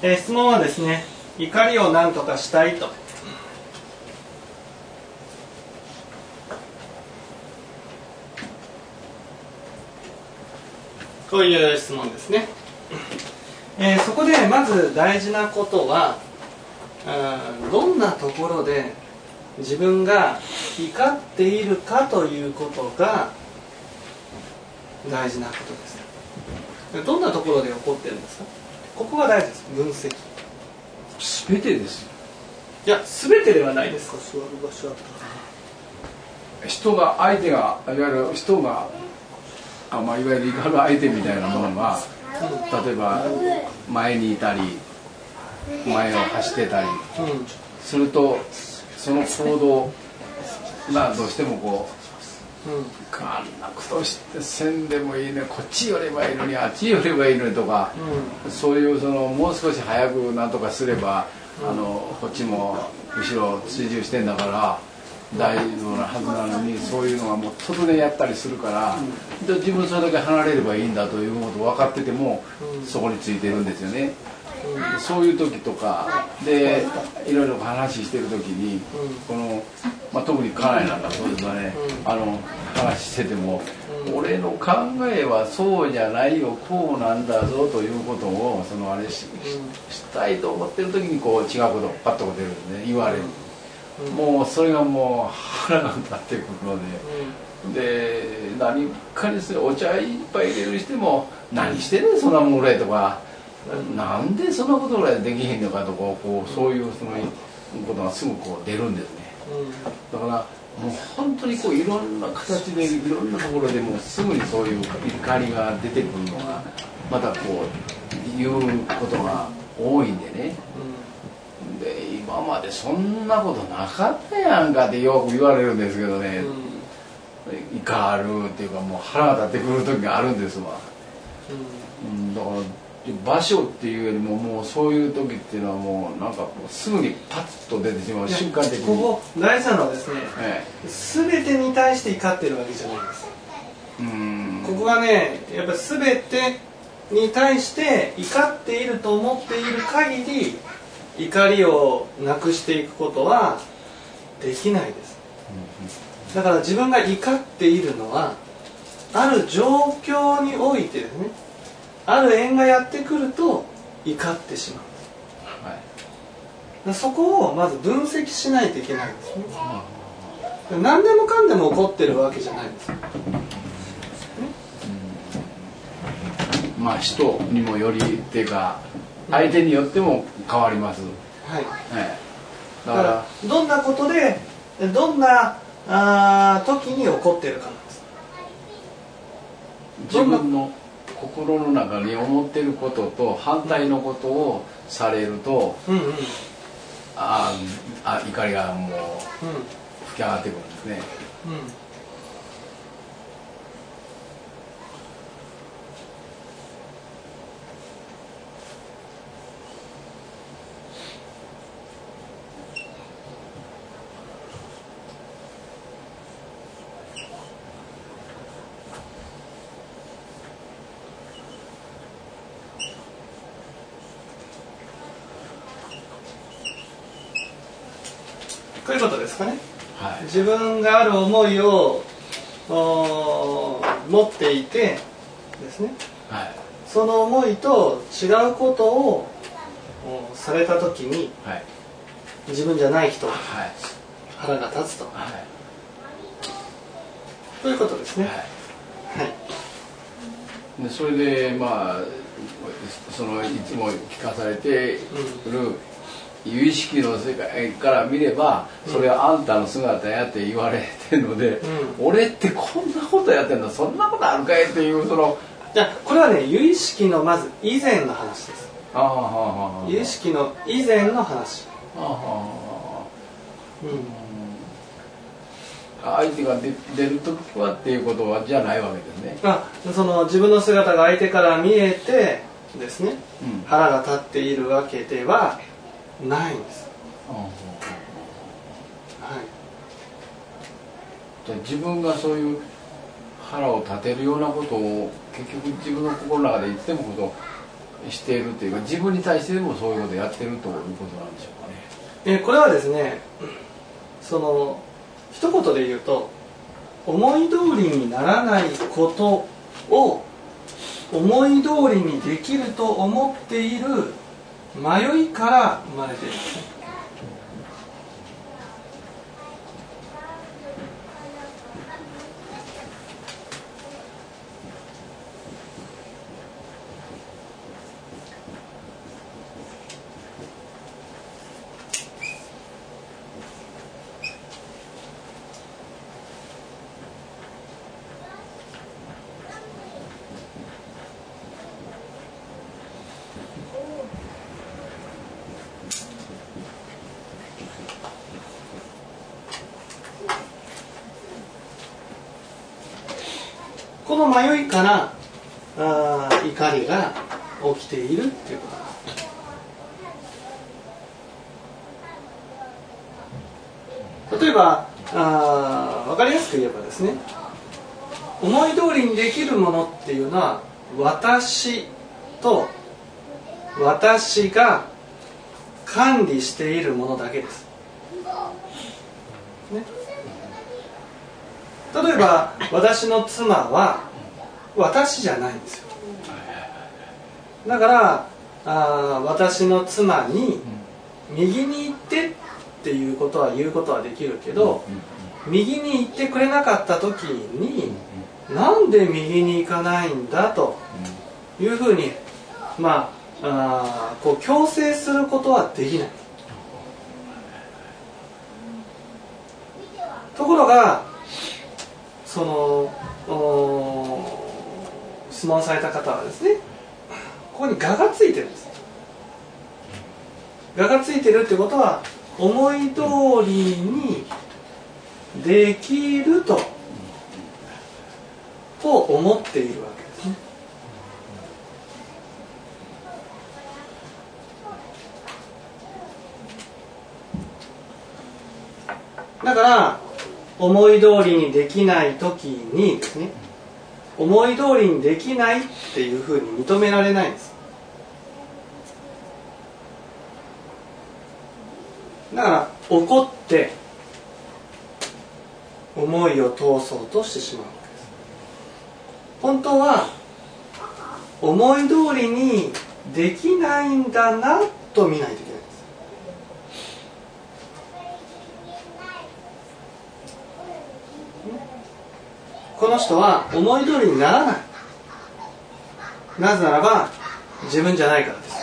質問はですね、怒りを何とかしたいと。こういう質問ですね。そこでまず大事なことは、どんなところで自分が怒っているかということが大事なことです。どんなところで起こっているんですか？ここが大事です。分析。 すべてですよ。 いや、すべてではないです。 座る場所あったかな。相手がいわゆる人がいわゆる怒る相手みたいなものが、例えば前にいたり前を走ってたりすると、その行動がどうしてもこう、あんなことしてせんでもいいね、こっち寄ればいいのにあっち寄ればいいのにとか、そういうもう少し早くなんとかすれば、こっちも後ろ追従してんだから大丈夫なはずなのに、そういうのがもう突然やったりするから、自分それだけ離れればいいんだということを分かってても、そこについてるんですよね。そういう時とかでいろいろ話してる時に、特に家内なんかそうですよね、話してても、俺の考えはそうじゃないよ、こうなんだぞということをしたいと思ってる時に違うことがパッと出るんですね、言われる。もうそれがもう腹が立ってくるので、何かにする、お茶一杯入れるにしても何してんねんそんなもんぐらいとか、なんでそんなことぐらいできへんのかとか、そういうことがすぐ出るんですね。だからもう本当にいろんな形でいろんなところでもうすぐにそういう怒りが出てくるのがまた言うことが多いんでね。で今までそんなことなかったやんかってよく言われるんですけどね、怒るっていうかもう腹が立ってくる時があるんですわ。だから場所っていうよりももうそういう時っていうのはもうなんかすぐにパッと出てしまう、瞬間的に。 ここ大事なのはですね、全てに対して怒ってるわけじゃないんです。ここがね、やっぱり全てに対して怒っていると思っている限り怒りをなくしていくことはできないです。だから自分が怒っているのはある状況においてですね、ある縁がやってくると怒ってしまう、そこをまず分析しないといけないんですね。何でもかんでも起こってるわけじゃないんです、 人にもよりっていうか相手によっても変わります。だからどんなことでどんな時に起こっているかなんです。 自分の心の中に思っていることと反対のことをされると、怒りがもう吹き上がってくるんですね。 こういうことですかね。自分がある思いを持っていてですね、その思いと違うことをされた時に、自分じゃない人が腹が立つと、ということですね。 でそれでいつも聞かされている有意識の世界から見れば、それはあんたの姿やって言われてるので、俺ってこんなことやってんの、そんなことあるかいっていうこれはね、有意識のまず以前の話です。有意識の以前の話。 相手が出る時はっていうことはじゃないわけですね。 自分の姿が相手から見えてですね、腹が立っているわけではないんです。 自分がそういう腹を立てるようなことを結局自分の心の中でいつでもしているというか、自分に対してでもそういうことをやってるということなんでしょうかね。 これはですね、その一言で言うと、思い通りにならないことを思い通りにできると思っている迷いから生まれているんですね。この迷いから怒りが起きているっていうこと。例えば分かりやすく言えばですね、思い通りにできるものっていうのは私と私が管理しているものだけです、ね。例えば私の妻は私じゃないんですよ。だから私の妻に右に行ってっていうことは言うことはできるけど、右に行ってくれなかった時になんで右に行かないんだというふうにこう強制することはできない。ところがその質問された方はですね、ここに我がついてるんです。我がついてるってことは思い通りにできると思っているわけですね。だから思い通りにできない時にですね、思い通りにできないっていうふうに認められないんです。だから怒って思いを通そうとしてしまうわけです。本当は思い通りにできないんだなと見ないといけないんです。この人は思い通りにならない。なぜならば自分じゃないからです。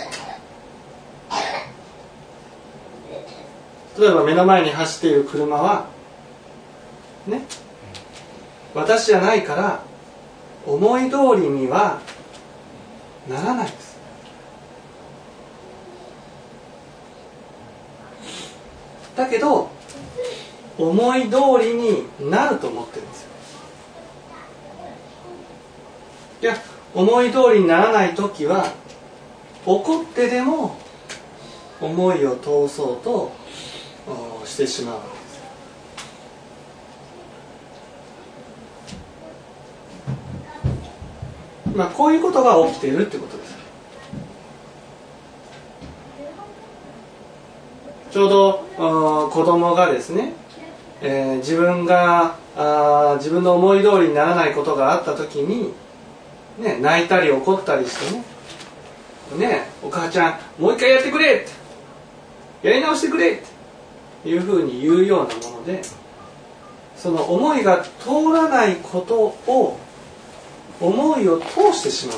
例えば目の前に走っている車はね、私じゃないから思い通りにはならないです。だけど思い通りになると思ってるんですよ。いや、思い通りにならないときは怒ってでも思いを通そうとしてしまうわけです。こういうことが起きているってことです。ちょうど子供がですね、自分の思い通りにならないことがあったときに、ね、泣いたり怒ったりしてね、お母ちゃんもう一回やってくれって、やり直してくれっていうふうに言うようなもので、その思いが通らないことを思いを通してしま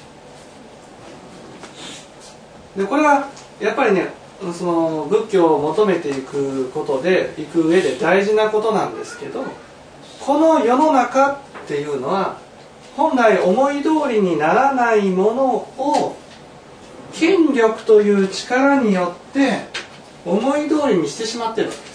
う。でこれはやっぱりね、その仏教を求めていくことでいく上で大事なことなんですけど、この世の中っていうのは本来思い通りにならないものを権力という力によって思い通りにしてしまっているわけです。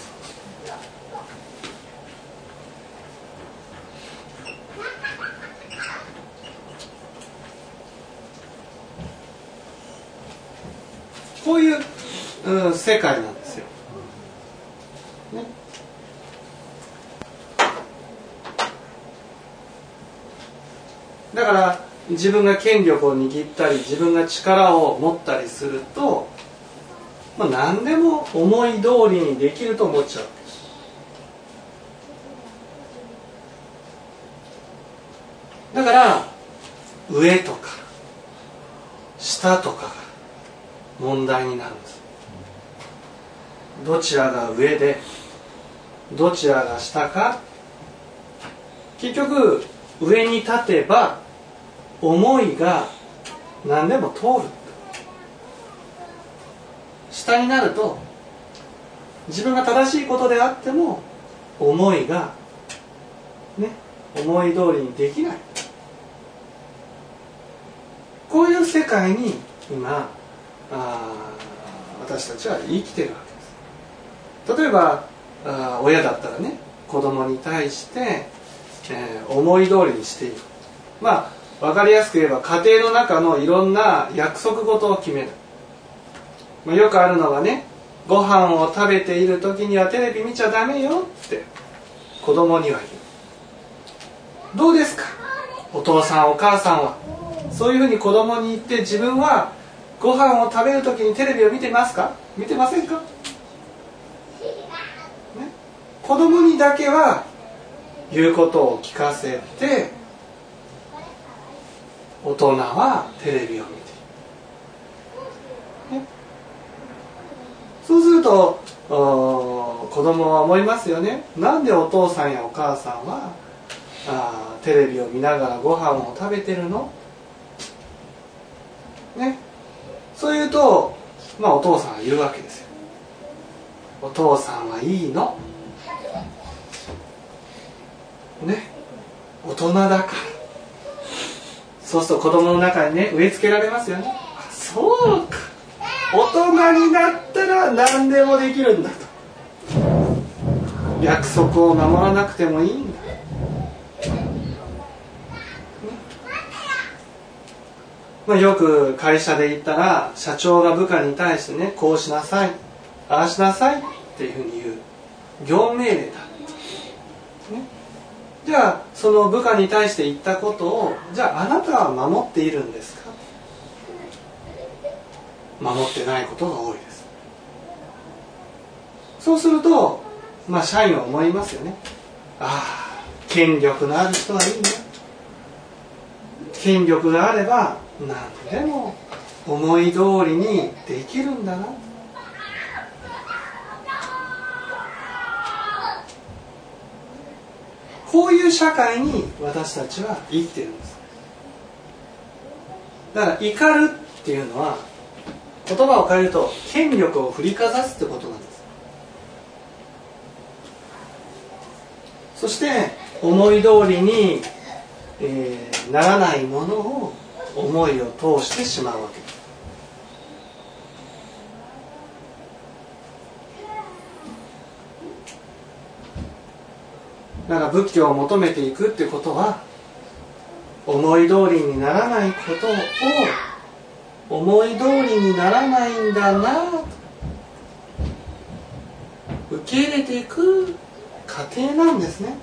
こういう世界なんですよ、ね。だから自分が権力を握ったり自分が力を持ったりすると、何でも思い通りにできると思っちゃう。だから上とか下とかが問題になるんです。どちらが上でどちらが下か。結局上に立てば思いが何でも通る。下になると自分が正しいことであっても思いがね、思い通りにできない。こういう世界に今私たちは生きているわけです。例えば親だったらね、子供に対して、思い通りにしている。分かりやすく言えば家庭の中のいろんな約束事を決める。よくあるのがね、ご飯を食べている時にはテレビ見ちゃダメよって子供には言う。どうですか、お父さんお母さんはそういうふうに子供に言って、自分はご飯を食べる時にテレビを見てますか、見てませんか、ね、子供にだけは言うことを聞かせて、大人はテレビを見ている、ね、そうすると子供は思いますよね。なんでお父さんやお母さんはテレビを見ながらご飯を食べてるの、ね、そう言うと、お父さんは言うわけですよ。お父さんはいいのね、大人だから。そうすると子供の中にね、植え付けられますよね。そうか、大人になったら何でもできるんだと。約束を守らなくてもいいんだ。よく会社で言ったら、社長が部下に対してね、こうしなさい、ああしなさいっていうふうに言う。業務命令だ、ね、じゃあその部下に対して言ったことを、じゃああなたは守っているんですか。守ってないことが多いです。そうすると社員は思いますよね。権力のある人はいいね。権力があれば何でも思い通りにできるんだな。こういう社会に私たちは生きているんです。だから怒るっていうのは、言葉を変えると権力を振りかざすってことなんです。そして思い通りに、ならないものを思いを通してしまうわけです。だから仏教を求めていくってことは、思い通りにならないことを思い通りにならないんだなと受け入れていく過程なんですね。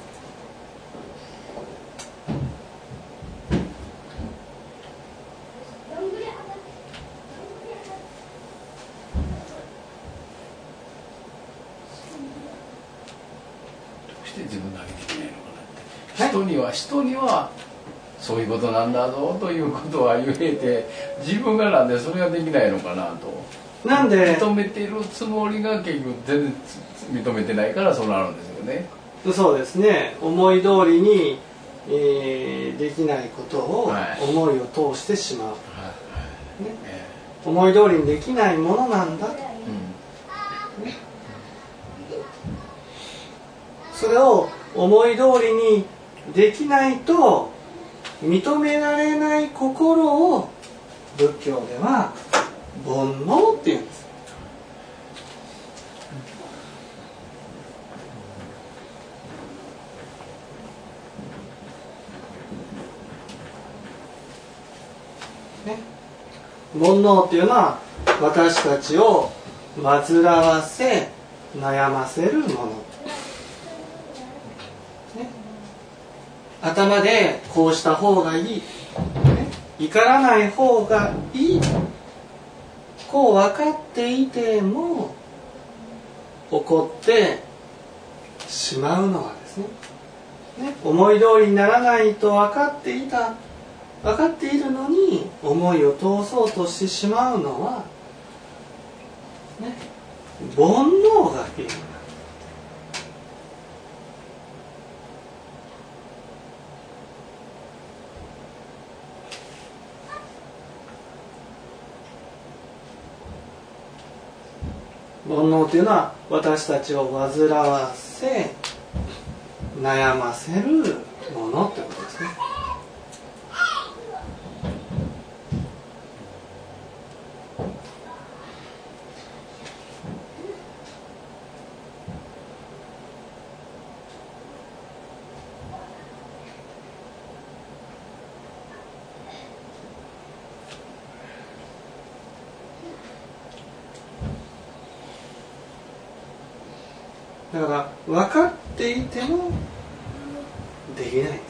自分だけできないのかなって、はい、人にはそういうことなんだぞということは言えて、自分がなんでそれができないのかなと。 なんで認めてるつもりが結局全然認めてないからそうなるんですよね。 そうですね。思い通りに、できないことを思いを通してしまう、はいね、思い通りにできないものなんだ、ね、それを思い通りにできないと認められない心を仏教では煩悩っていうんです。ね、煩悩っていうのは私たちを煩わせ悩ませるもの。 頭でこうした方がいい、ね、怒らない方がいい、こう分かっていても怒ってしまうのはですね、思い通りにならないと分かっているのに思いを通そうとしてしまうのは、煩悩が原因だ。煩悩というのは私たちを煩わせ悩ませるものということですね。だから分かっていてもできないんです。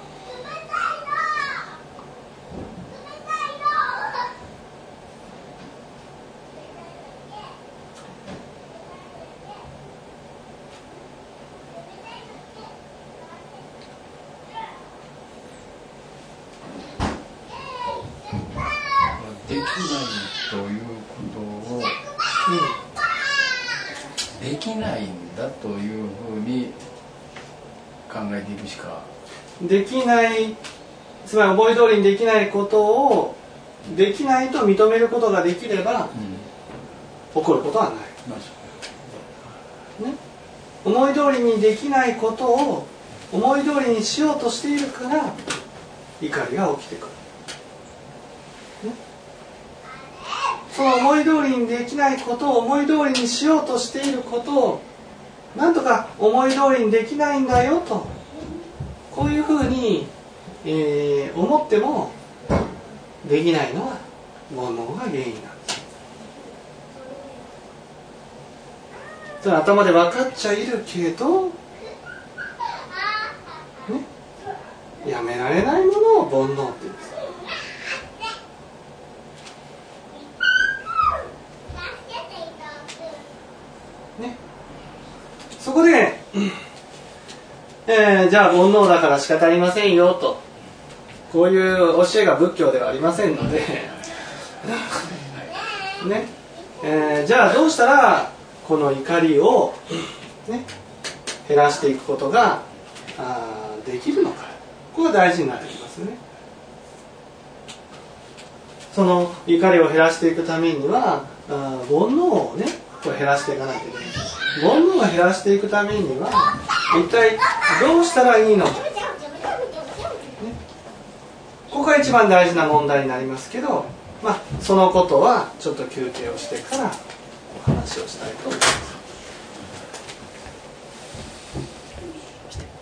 できないということを、できないんだというふうに考えていくしか。 できない、つまり思い通りにできないことをできないと認めることができれば、起こることはない、ね、思い通りにできないことを思い通りにしようとしているから怒りが起きてくる、ね、その思い通りにできないことを思い通りにしようとしていることをなんとか思い通りにできないんだよと、こういうふうに、思ってもできないのは煩悩が原因なんです。それ頭で分かっちゃいるけど、ね、やめられないものを煩悩って言うんです。ね、そこで、じゃあ煩悩だから仕方ありませんよと、こういう教えが仏教ではありませんのでね、じゃあどうしたらこの怒りを、ね、減らしていくことができるのか、ここが大事になってきますね。その怒りを減らしていくためには煩悩をね減らしていかないといけない。煩悩を減らしていくためには一体どうしたらいいのか、ね、ここが一番大事な問題になりますけど、そのことはちょっと休憩をしてからお話をしたいと思います。